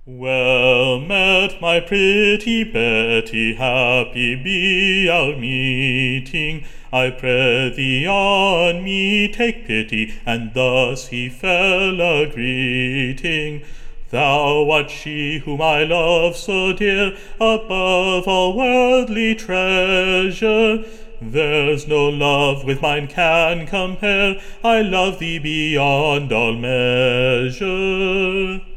Well met, my pretty Betty, happy be our meeting. I pray thee on me take pity, and thus he fell a greeting. Thou art she whom I love so dear, above all worldly treasure. There's no love with mine can compare, I love thee beyond all measure.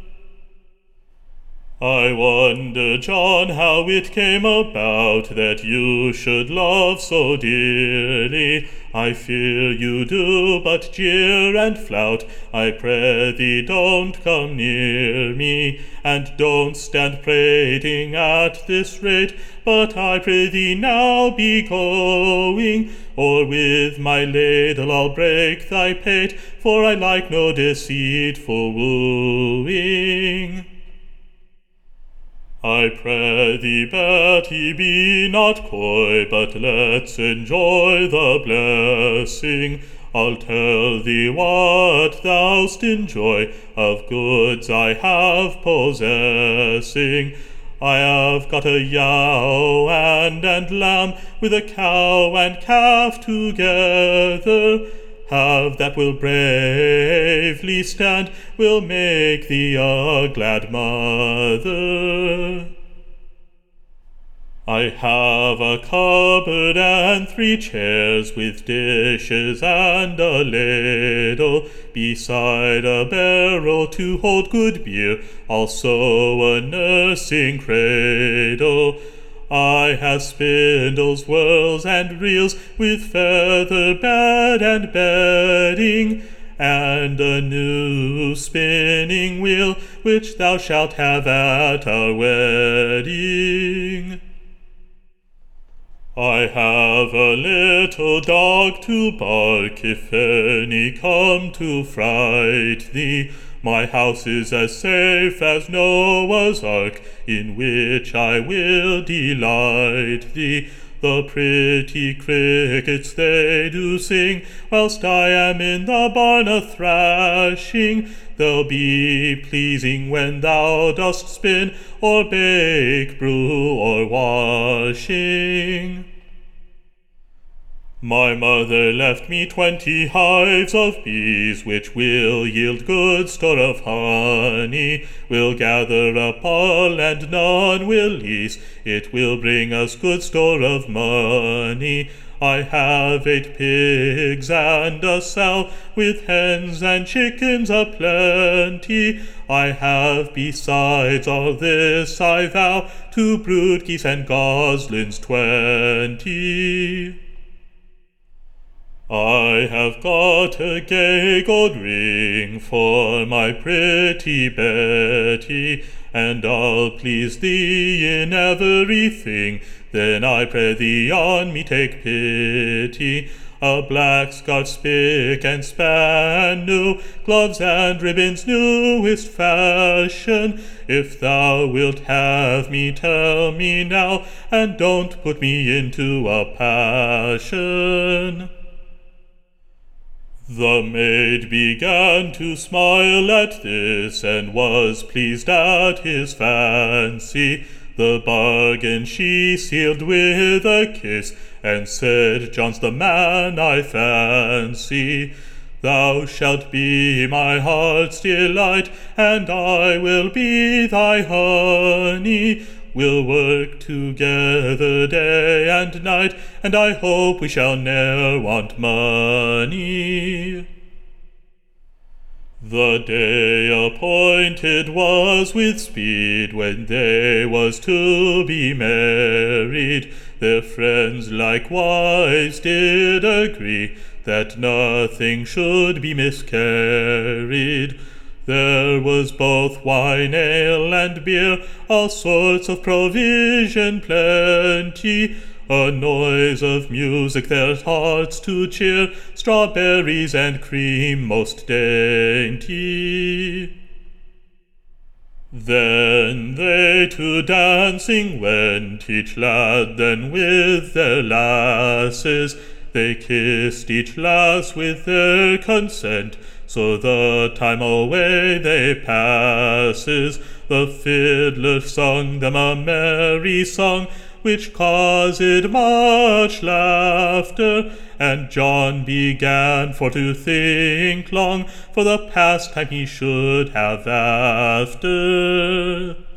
I wonder, John, how it came about that you should love so dearly. I fear you do but jeer and flout. I pray thee don't come near me, and don't stand prating at this rate. But I pray thee now be going, or with my ladle I'll break thy pate, for I like no deceitful wooing. I pray thee, Betty, be not coy, but let's enjoy the blessing. I'll tell thee what thou'st enjoy of goods I have possessing. I have got a yow and lamb, with a cow and calf together. Have that will bravely stand, will make thee a glad mother. I have a cupboard and 3 chairs, with dishes and a ladle, beside a barrel to hold good beer, also a nursing cradle. I have spindles, whirls, and reels, with feather bed and bedding, and a new spinning wheel, which thou shalt have at our wedding. I have a little dog to bark, if any come to fright thee. My house is as safe as Noah's ark, in which I will delight thee. The pretty crickets they do sing, whilst I am in the barn a-thrashing. They'll be pleasing when thou dost spin, or bake, brew, or washing. My mother left me 20 hives of bees, which will yield good store of honey. We'll gather up all, and none will lease. It will bring us good store of money. I have 8 pigs and a sow, with hens and chickens a-plenty. I have besides all this, I vow, 2 brood geese and goslings 20. I have got a gay gold ring for my pretty Betty, and I'll please thee in everything. Then I pray thee on me take pity. A black Scotch spick and span new, gloves and ribbons newest fashion. If thou wilt have me, tell me now, and don't put me into a passion. The maid began to smile at this, and was pleased at his fancy. The bargain she sealed with a kiss, and said, John's the man I fancy. Thou shalt be my heart's delight, and I will be thy honey. We'll work together day and night, and I hope we shall ne'er want money. The day appointed was with speed, when they was to be married. Their friends likewise did agree, that nothing should be miscarried. There was both wine, ale, and beer, all sorts of provision plenty, a noise of music their hearts to cheer, strawberries and cream most dainty. Then they to dancing went, each lad then with their lasses. They kissed each lass with their consent, so the time away they passes. The fiddler sung them a merry song, which caused much laughter, and John began for to think long, for the pastime he should have after.